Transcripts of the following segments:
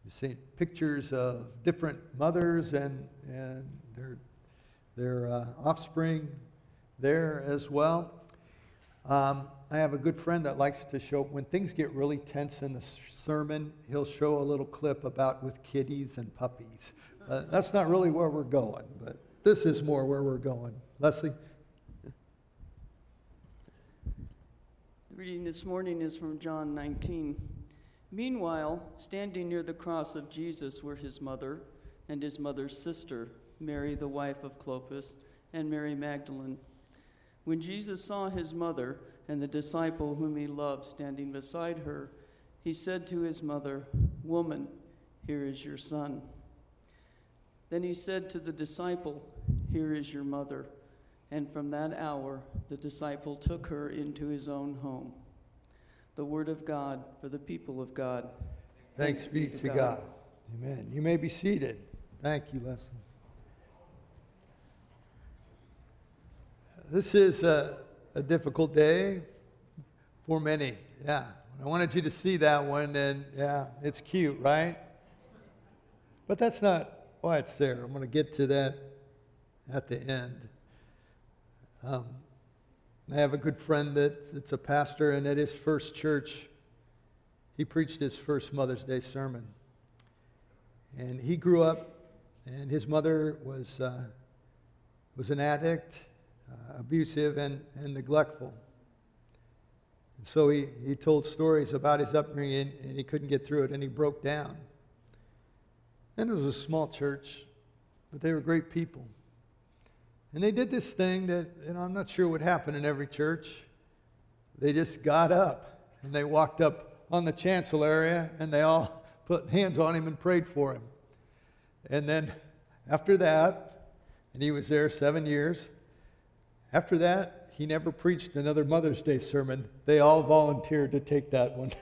You've seen pictures of different mothers and their offspring there as well. I have a good friend that likes to show, when things get really tense in the sermon, he'll show a little clip about with kitties and puppies. That's not really where we're going, but this is more where we're going. Leslie? The reading this morning is from John 19. Meanwhile, standing near the cross of Jesus were his mother and his mother's sister, Mary the wife of Clopas, and Mary Magdalene. When Jesus saw his mother and the disciple whom he loved standing beside her, he said to his mother, "Woman, here is your son." Then he said to the disciple, "Here is your mother." And from that hour, the disciple took her into his own home. The word of God for the people of God. Thanks be to God. Amen. You may be seated. Thank you, Leslie. This is a difficult day for many. Yeah. I wanted you to see that one, and yeah, it's cute, right? But that's not why it's there. I'm going to get to that at the end. I have a good friend that's a pastor, and at his first church, he preached his first Mother's Day sermon. And he grew up, and his mother was an addict, abusive, and neglectful. And so he told stories about his upbringing, and he couldn't get through it, and he broke down. And it was a small church, but they were great people. And they did this thing that, I'm not sure would happen in every church. They just got up, and they walked up on the chancel area, and they all put hands on him and prayed for him. And then after that, and he was there 7 years, after that, he never preached another Mother's Day sermon. They all volunteered to take that one.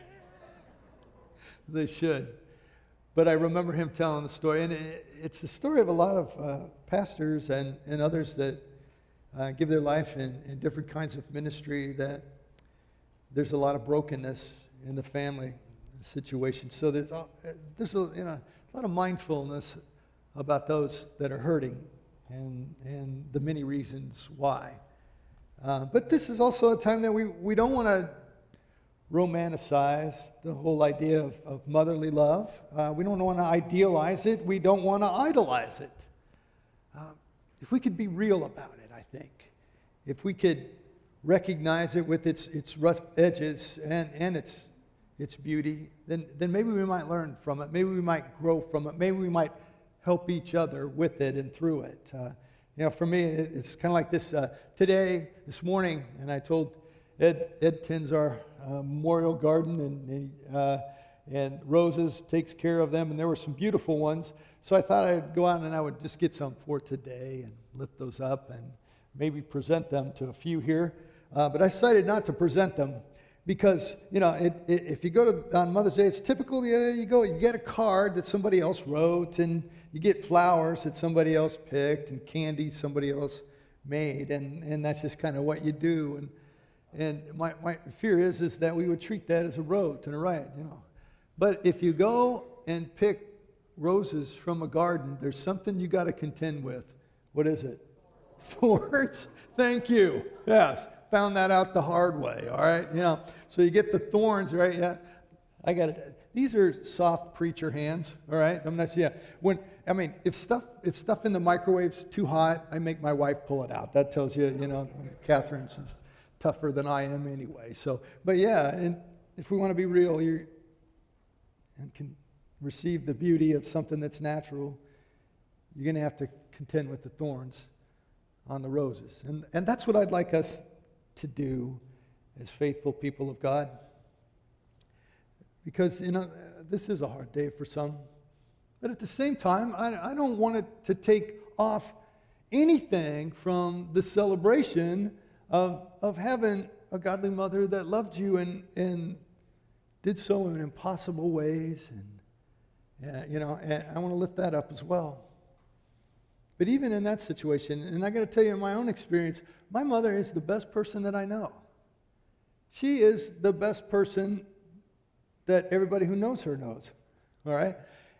They should. But I remember him telling the story, and it's the story of a lot of pastors and others that give their life in different kinds of ministry, that there's a lot of brokenness in the family situation. So there's a lot of mindfulness about those that are hurting and the many reasons why. But this is also a time that we don't want to romanticize the whole idea of motherly love. We don't want to idealize it. We don't want to idolize it. If we could be real about it, I think. If we could recognize it with its rough edges and its beauty, then maybe we might learn from it. Maybe we might grow from it. Maybe we might help each other with it and through it. For me, it's kind of like this. This morning, and I told Ed tends our memorial garden, and Roses takes care of them, and there were some beautiful ones. So I thought I'd go out and I would just get some for today and lift those up and maybe present them to a few here. But I decided not to present them because, if you go on Mother's Day, it's typical, you get a card that somebody else wrote, and you get flowers that somebody else picked, and candy somebody else made, and that's just kind of what you do. And my fear is that we would treat that as a rote and a rite, But if you go and pick roses from a garden, there's something you got to contend with. What is it? Thorns. Thank you. Yes, found that out the hard way. All right, So you get the thorns, right? Yeah, I got it. These are soft preacher hands. All right, I'm not. Yeah, if stuff in the microwave's too hot, I make my wife pull it out. That tells you, Catherine's is tougher than I am anyway. So, but yeah, and if we want to be real, and can receive the beauty of something that's natural, you're going to have to contend with the thorns on the roses. And that's what I'd like us to do as faithful people of God. Because, this is a hard day for some. But at the same time, I don't want it to take off anything from the celebration of having a godly mother that loved you and did so in impossible ways. And I want to lift that up as well. But even in that situation, and I got to tell you in my own experience, my mother is the best person that I know. She is the best person that everybody who knows her knows. All right?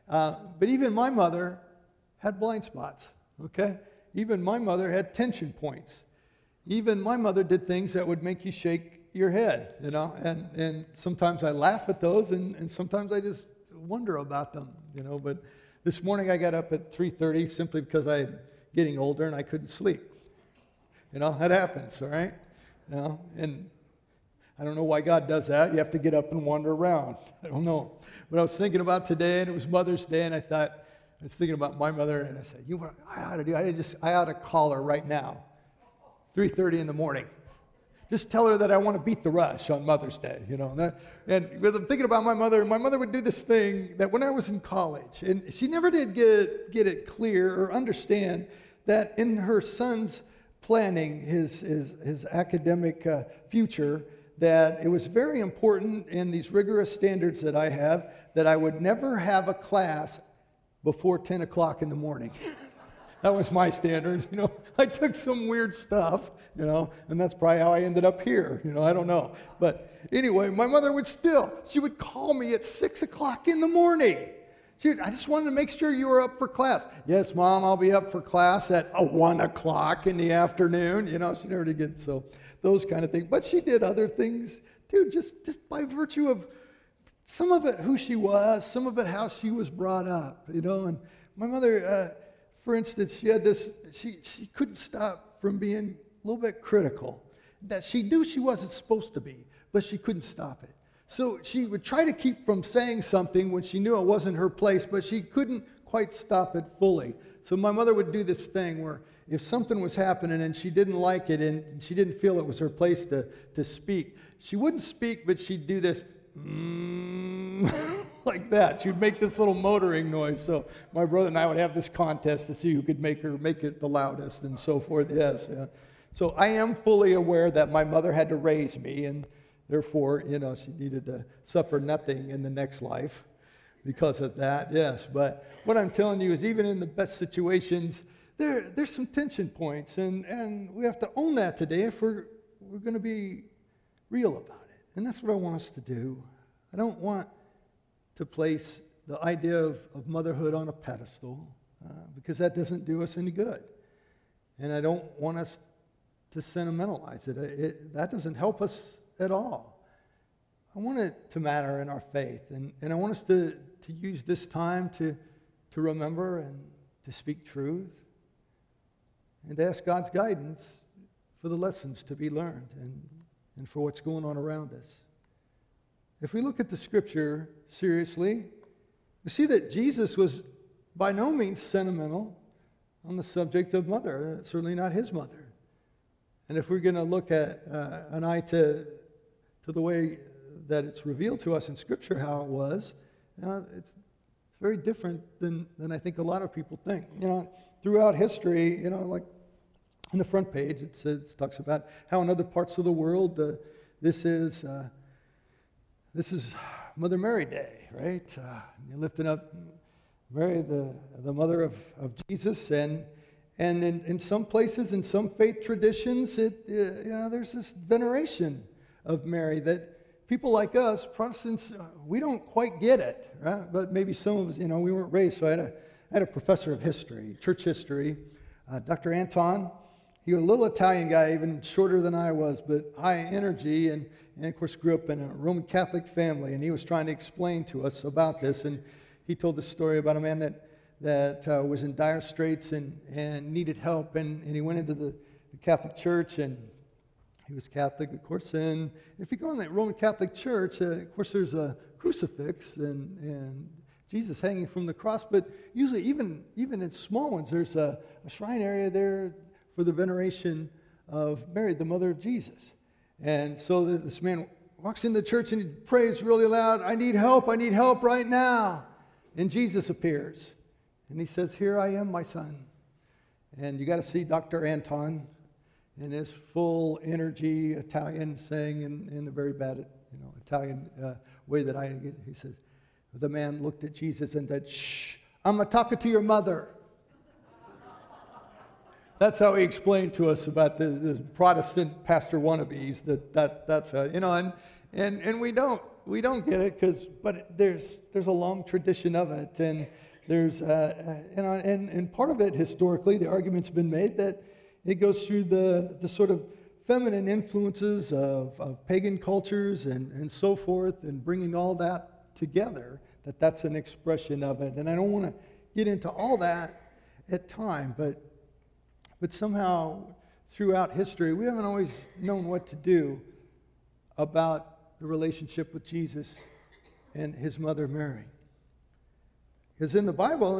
But even my mother had blind spots, okay? Even my mother had tension points. Even my mother did things that would make you shake your head, you know? And sometimes I laugh at those, and sometimes I just wonder about them, you know? But this morning I got up at 3:30 simply because I'm getting older and I couldn't sleep. You know, that happens, all right? You know, and I don't know why God does that. You have to get up and wander around. I don't know. But I was thinking about today, and it was Mother's Day, and I was thinking about my mother, and I said, you know what I ought to do? I ought to call her right now, 3:30 in the morning. Just tell her that I want to beat the rush on Mother's Day, you know. And because I'm thinking about my mother would do this thing that when I was in college, and she never did get it clear or understand that in her son's planning his academic future, that it was very important in these rigorous standards that I have that I would never have a class before 10 o'clock in the morning. That was my standards, you know. I took some weird stuff, you know, and that's probably how I ended up here, you know, I don't know. But anyway, my mother she would call me at 6 o'clock in the morning. I just wanted to make sure you were up for class. Yes, Mom, I'll be up for class at 1 o'clock in the afternoon. You know, she never did get those kind of things. But she did other things, too, just by virtue of some of it who she was, some of it how she was brought up, you know. And my mother, for instance, she had this, she couldn't stop from being a little bit critical. That she knew she wasn't supposed to be, but she couldn't stop it. So she would try to keep from saying something when she knew it wasn't her place, but she couldn't quite stop it fully. So my mother would do this thing where if something was happening and she didn't like it and she didn't feel it was her place to speak, she wouldn't speak, but she'd do this like that. She'd make this little motoring noise. So my brother and I would have this contest to see who could make it the loudest and so forth. Yes. Yeah. So I am fully aware that my mother had to raise me, and therefore, you know, she needed to suffer nothing in the next life because of that, yes. But what I'm telling you is even in the best situations, there's some tension points, and we have to own that today if we're going to be real about it. And that's what I want us to do. I don't want to place the idea of motherhood on a pedestal because that doesn't do us any good. And I don't want us to sentimentalize it. That doesn't help us at all. I want it to matter in our faith, and I want us to use this time to remember and to speak truth and to ask God's guidance for the lessons to be learned and for what's going on around us. If we look at the Scripture seriously, we see that Jesus was by no means sentimental on the subject of mother, certainly not his mother. And if we're going to look at an eye to the way that it's revealed to us in Scripture how it was, it's very different than I think a lot of people think. You know, throughout history, you know, like on the front page, it talks about how in other parts of the world this is Mother Mary Day, right? You're lifting up Mary, the mother of Jesus, and in some places, in some faith traditions, there's this veneration of Mary that people like us, Protestants, we don't quite get it, right? But maybe some of us, you know, we weren't raised. So I had a professor of history, church history, Dr. Anton. He was a little Italian guy, even shorter than I was, but high energy, and of course grew up in a Roman Catholic family, and he was trying to explain to us about this, and he told the story about a man that was in dire straits and needed help, and he went into the Catholic Church, and he was Catholic, of course, and if you go in that Roman Catholic Church, of course there's a crucifix and Jesus hanging from the cross, but usually even in small ones, there's a shrine area there for the veneration of Mary, the mother of Jesus. And so this man walks into the church and he prays really loud, I need help right now. And Jesus appears. And he says, here I am, my son. And you got to see Dr. Anton in his full energy Italian saying in a very bad, Italian way that he says, the man looked at Jesus and said, shh, I'm talking to your mother. That's how he explained to us about the Protestant pastor wannabes, that's how, and we don't we don't get it but there's a long tradition of it, and there's and part of it historically, the argument's been made that it goes through the sort of feminine influences of pagan cultures and so forth, and bringing all that together, that's an expression of it. And I don't want to get into all that at time, but somehow throughout history, we haven't always known what to do about the relationship with Jesus and his mother Mary. Because in the Bible,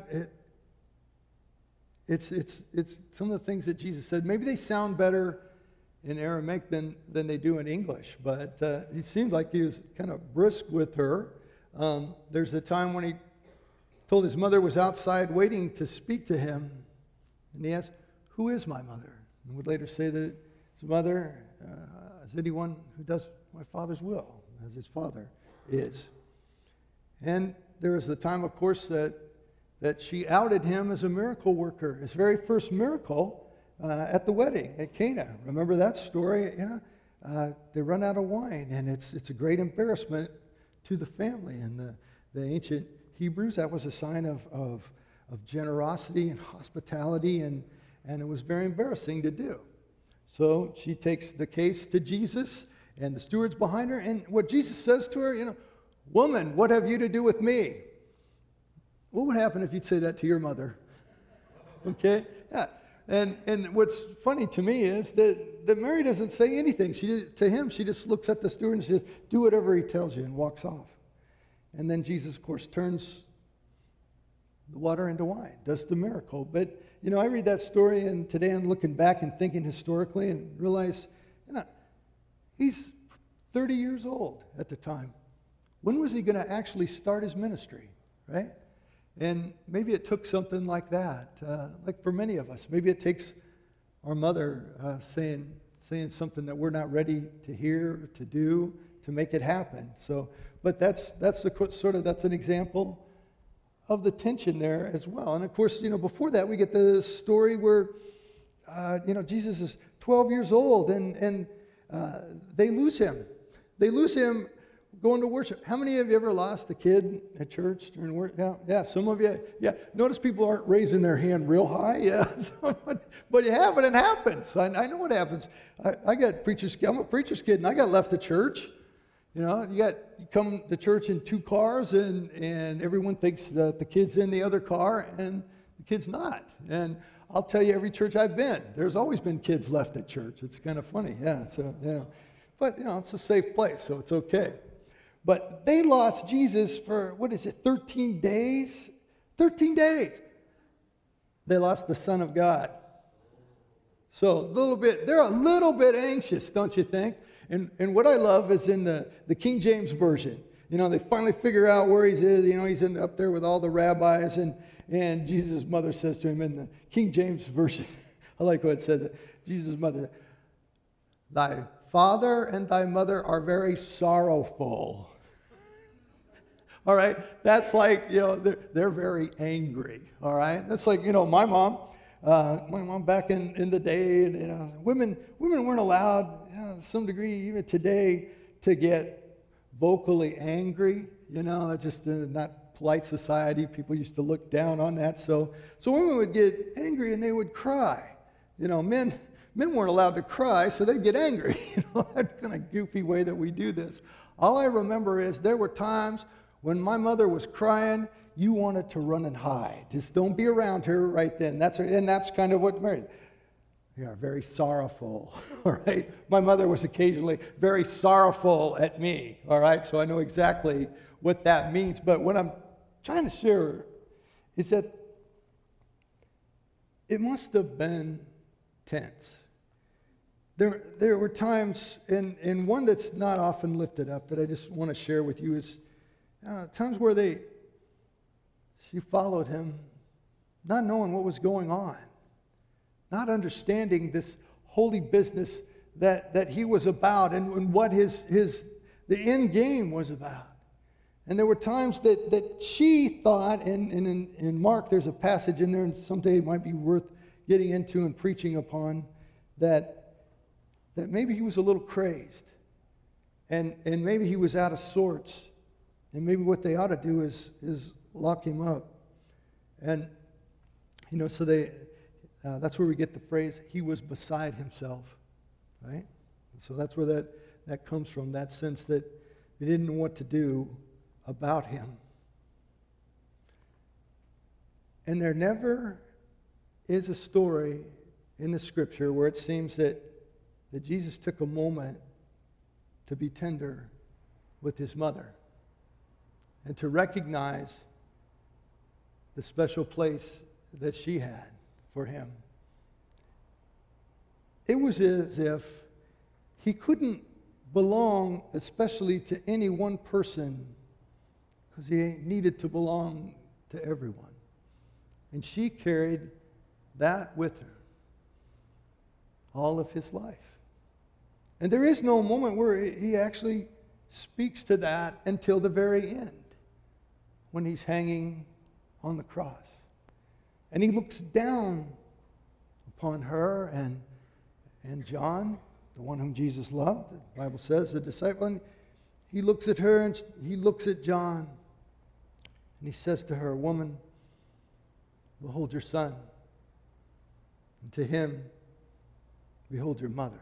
it's some of the things that Jesus said. Maybe they sound better in Aramaic than they do in English, but he seemed like he was kind of brisk with her. There's a time when he told his mother was outside waiting to speak to him, and he asked, "Who is my mother?" And would later say that his mother is anyone who does my Father's will, as his Father is. And there was the time, of course, that she outed him as a miracle worker. His very first miracle at the wedding at Cana. Remember that story? They run out of wine, and it's a great embarrassment to the family. And the ancient Hebrews, that was a sign of generosity and hospitality, and it was very embarrassing to do. So she takes the case to Jesus, and the steward's behind her, and what Jesus says to her, "Woman, what have you to do with me?" What would happen if you'd say that to your mother? Okay? Yeah. And what's funny to me is that Mary doesn't say anything. To him, she just looks at the steward and says, "Do whatever he tells you," and walks off. And then Jesus, of course, turns the water into wine, does the miracle. But, I read that story, and today I'm looking back and thinking historically and realize, he's 30 years old at the time. When was he going to actually start his ministry, right? And maybe it took something like that, like for many of us. Maybe it takes our mother saying something that we're not ready to hear or to do to make it happen. So, but that's an example of the tension there as well. And of course, before that, we get the story where, Jesus is 12 years old, and they lose him. They lose him going to worship. How many of you ever lost a kid at church during worship? Yeah, some of you. Yeah, notice people aren't raising their hand real high. Yeah, but you have it, it happens. I know what happens. I got preacher's kid. I'm a preacher's kid, and I got left at church. You come to church in two cars, and everyone thinks that the kid's in the other car, and the kid's not. And I'll tell you, every church I've been, there's always been kids left at church. It's kind of funny, yeah. So, but it's a safe place, so it's okay. But they lost Jesus for, 13 days? 13 days. They lost the Son of God. So they're a little bit anxious, don't you think? And what I love is in the King James Version. They finally figure out where he is. He's up there with all the rabbis, and Jesus' mother says to him in the King James Version, I like what it says, Jesus' mother, "Thy father and thy mother are very sorrowful." All right? That's like, they're very angry. All right? That's like, my mom back in the day, women weren't allowed, to some degree, even today, to get vocally angry. Just not polite society. People used to look down on that. So women would get angry and they would cry. Men weren't allowed to cry, so they'd get angry. That kind of goofy way that we do this. All I remember is there were times when my mother was crying, you wanted to run and hide. Just don't be around her right then. That's kind of what Mary. You are very sorrowful, all right? My mother was occasionally very sorrowful at me, all right? So I know exactly what that means. But what I'm trying to share is that it must have been tense. There were times, and one that's not often lifted up that I just want to share with you is times where she followed him, not knowing what was going on, not understanding this holy business that he was about and what the end game was about. And there were times that she thought, and in Mark there's a passage in there, and someday it might be worth getting into and preaching upon, that maybe he was a little crazed. And maybe he was out of sorts. And maybe what they ought to do is lock him up. And, so that's where we get the phrase, he was beside himself, right? So that's where that comes from, that sense that they didn't know what to do about him. And there never is a story in the Scripture where it seems that Jesus took a moment to be tender with his mother and to recognize the special place that she had for him. It was as if he couldn't belong especially to any one person because he needed to belong to everyone. And she carried that with her all of his life. And there is no moment where he actually speaks to that until the very end, when he's hanging on the cross. And he looks down upon her and John, the one whom Jesus loved, the Bible says, the disciple, and he looks at her and he looks at John, and he says to her, "Woman, behold your son." And to him, "Behold your mother."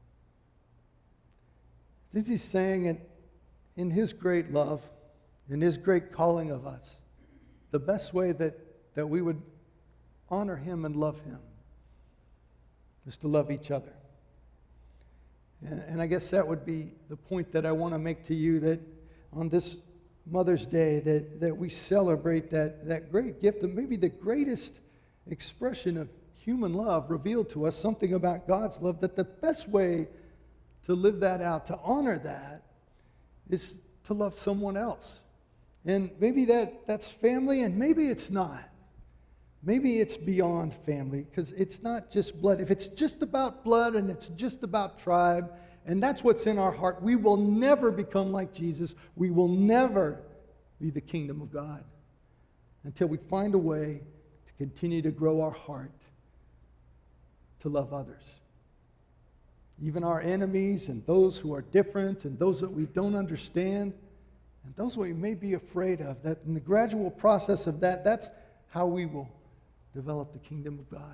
He's saying in his great love, in his great calling of us, the best way that we would honor him and love him is to love each other. And I guess that would be the point that I want to make to you, that on this Mother's Day, that we celebrate that great gift, and maybe the greatest expression of human love revealed to us, something about God's love, that the best way to live that out, to honor that, is to love someone else. And maybe that's family, and maybe it's not. Maybe it's beyond family, because it's not just blood. If it's just about blood and it's just about tribe, and that's what's in our heart, we will never become like Jesus. We will never be the kingdom of God until we find a way to continue to grow our heart to love others. Even our enemies and those who are different and those that we don't understand and those we may be afraid of. That in the gradual process of that's how we will develop the kingdom of God.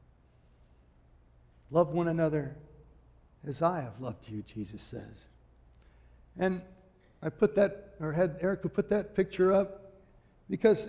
Love one another as I have loved you, Jesus says. And I put that, or had Erica put that picture up because,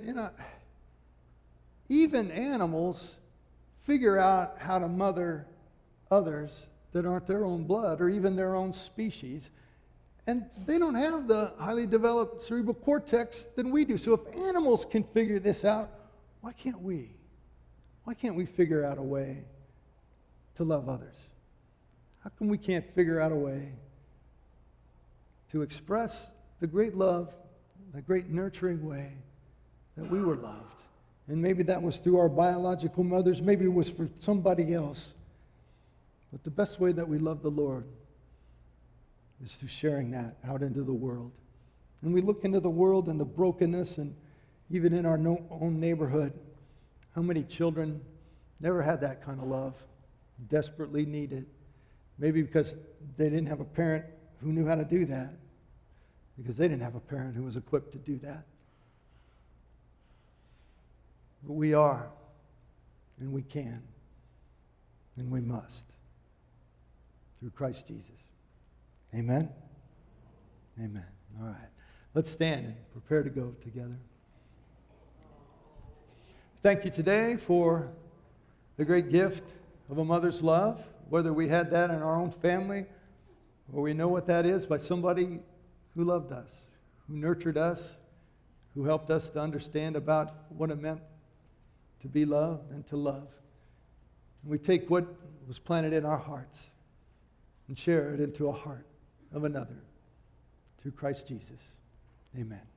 even animals figure out how to mother others that aren't their own blood or even their own species. And they don't have the highly developed cerebral cortex than we do. So if animals can figure this out, why can't we? Why can't we figure out a way to love others? How come we can't figure out a way to express the great love, the great nurturing way that we were loved? And maybe that was through our biological mothers. Maybe it was for somebody else. But the best way that we love the Lord is through sharing that out into the world. And we look into the world and the brokenness, and even in our own neighborhood, how many children never had that kind of love, desperately need it. Maybe because they didn't have a parent who knew how to do that, because they didn't have a parent who was equipped to do that. But we are, and we can, and we must, through Christ Jesus. Amen? Amen. All right. Let's stand and prepare to go together. Thank you today for the great gift of a mother's love, whether we had that in our own family or we know what that is by somebody who loved us, who nurtured us, who helped us to understand about what it meant to be loved and to love. And we take what was planted in our hearts and share it into a heart of another through Christ Jesus. Amen.